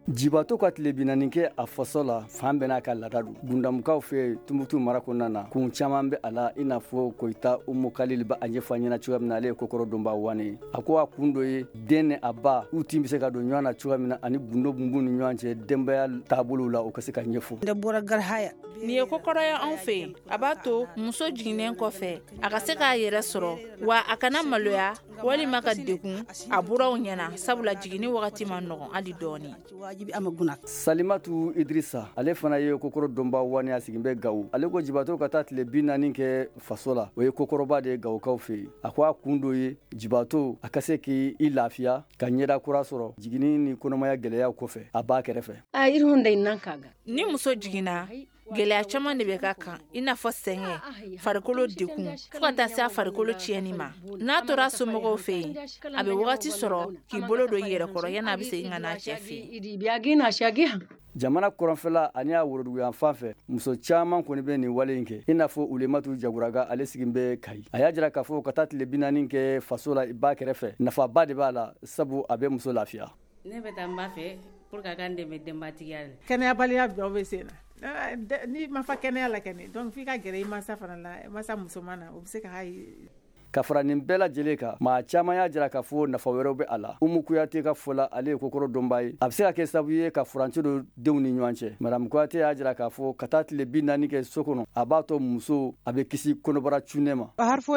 Jibato ka tile binani kɛ a faso la fan bɛɛ n'a ka laada don. Bundamukaw fɛ Tumutu mara kɔnɔna na kun caman bɛ a la i n'a fɔ Koyita Umu Kalili ba a ɲɛfɔ ɲɛna cogoya min na ale ye kokɔrɔ donba wane. A ko a kun dɔ ye den ni a ba u tin bɛ se ka don ɲɔgɔn na cogoya min na ani gundo bunbu ni ɲɔgɔn cɛ denbaya taabolo la o ka se ka ɲɛfɔ. Da bɔra garahaya. Ni ye kokɔrɔ ye anw fɛ yen a b'a to muso jiginnen kɔfɛ a ka se k'a yɛrɛ sɔrɔ wa a kana maloya walima ka degun a buraw ɲɛna sabula jiginni wagati ma nɔgɔn hali dɔɔni. Salimatu Idrissa ale fana ye kokɔrɔ donba wane a sigin bɛ Gawo. Ale ko Jibato ka taa tile 40 kɛ faso la o ye kokɔrɔba de ye Gawokaw fɛ yen. A ko a kun dɔ ye Jibato a ka se k'i lafiya ka ɲɛda kura sɔrɔ jiginni ni kɔnɔmaya gɛlɛyaw kɔfɛ a b'a kɛrɛfɛ. Ni muso jiginna gɛlɛya caman de bɛ ka kan i n'a fɔ sɛgɛn farikolo degun fo ka taa se a farikolo tiɲɛni ma. N'a tora somɔgɔw fɛ yen a bɛ wagati sɔrɔ k'i bolo don i yɛrɛ kɔrɔ yan'a bɛ segin ka n'a cɛ fɛ yen. Jamana kɔrɔnfɛla ani a woroduguyan fan fɛ muso caman kɔni bɛ nin wale in kɛ i n'a fɔ Ulematu Jaguraga ale sigin bɛ Kayi. A y'a jira k'a fɔ ka taa tile 40 kɛ faso la i ba kɛrɛfɛ nafaba de b'a la sabu a bɛ muso lafiya. Ne bɛ taa n ba fɛ pour que a ka n dɛmɛ denbatigiya la. Kɛnɛyabaliya dɔw bɛ sen na ni ma fa kɛnɛya la kɛnɛ donc f'i ka gɛrɛ i mansa fana la mansa musoman na o bɛ se ka ka fara nin bɛɛ lajɛlen kan maa caman y'a jira k'a fɔ nafa wɛrɛw bɛ a la. Umu Kuyate ka fɔ la ale ye kokɔrɔ donba ye a bɛ se ka kɛ sababu ye ka furancɛ don denw ni ɲɔgɔn cɛ. Madame Kuyate y'a jira k'a fɔ ka taa tile 40 kɛ so kɔnɔ a b'a to muso a bɛ kisi kɔnɔbara cunne ma.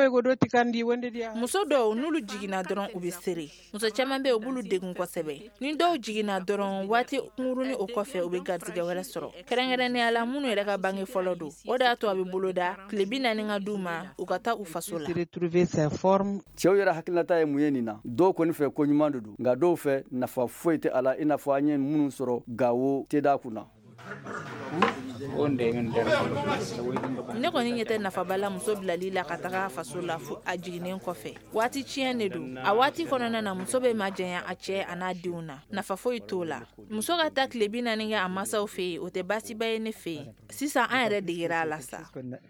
Muso dɔw n'olu jiginna dɔrɔn u bɛ sere muso caman bɛ yen u b'olu degun kosɛbɛ ni dɔw jiginna dɔrɔn waati kunkurunin o kɔfɛ u bɛ garijɛgɛ wɛrɛ sɔrɔ kɛrɛnkɛrɛnnenya la minnu yɛrɛ ka bange fɔlɔ don o de y'a to a bɛ boloda tile 40 ka d'u ma u ka taa u faso la. Cɛw yɛrɛ hakilinata ye mun ye nin na dɔw kɔni fɛ ko ɲuman de don nka dɔw fɛ nafa foyi tɛ a la i n'a fɔ an ye minnu sɔrɔ Gawo teda kunna. Ne kɔni ɲɛ tɛ nafaba la muso bilali la ka taga faso la fo a jiginnen kɔfɛ waati tiɲɛ de don a waati kɔnɔna na muso bɛ majanya a cɛ a n'a denw na nafa foyi t'o la muso ka taa tile 40 kɛ a masaw fɛ yen o tɛ baasiba ye ne fɛ yen sisan an yɛrɛ degera a la sa.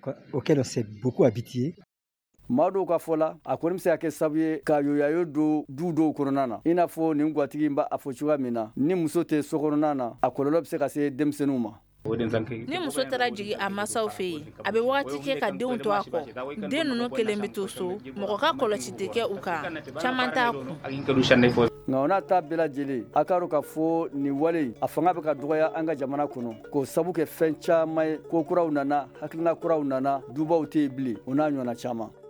Maa dɔw ka fɔ la a kɔni bɛ se ka kɛ sababu ye ka yoyayo don du dɔw kɔnɔna na i n'a fɔ nin gatigi b'a fɔ cogoya min na ni muso tɛ so kɔnɔna na a kɔlɔlɔ bɛ se ka se denmisɛnninw ma. Ni muso taara jigin a masaw fɛ yen a bɛ wagati kɛ ka denw to a kɔ den ninnu kelen bɛ to so mɔgɔ ka kɔlɔsi tɛ kɛ u kan caman t'a kun. Nka o n'a ta bɛɛ lajɛlen a k'a dɔn k'a fɔ nin wale a fanga bɛ ka dɔgɔya an ka jamana kɔnɔ k'o sabu kɛ fɛn caman ye ko kuraw nana hakilina kuraw nana dubaw tɛ yen bilen o n'a ɲɔgɔnna caman.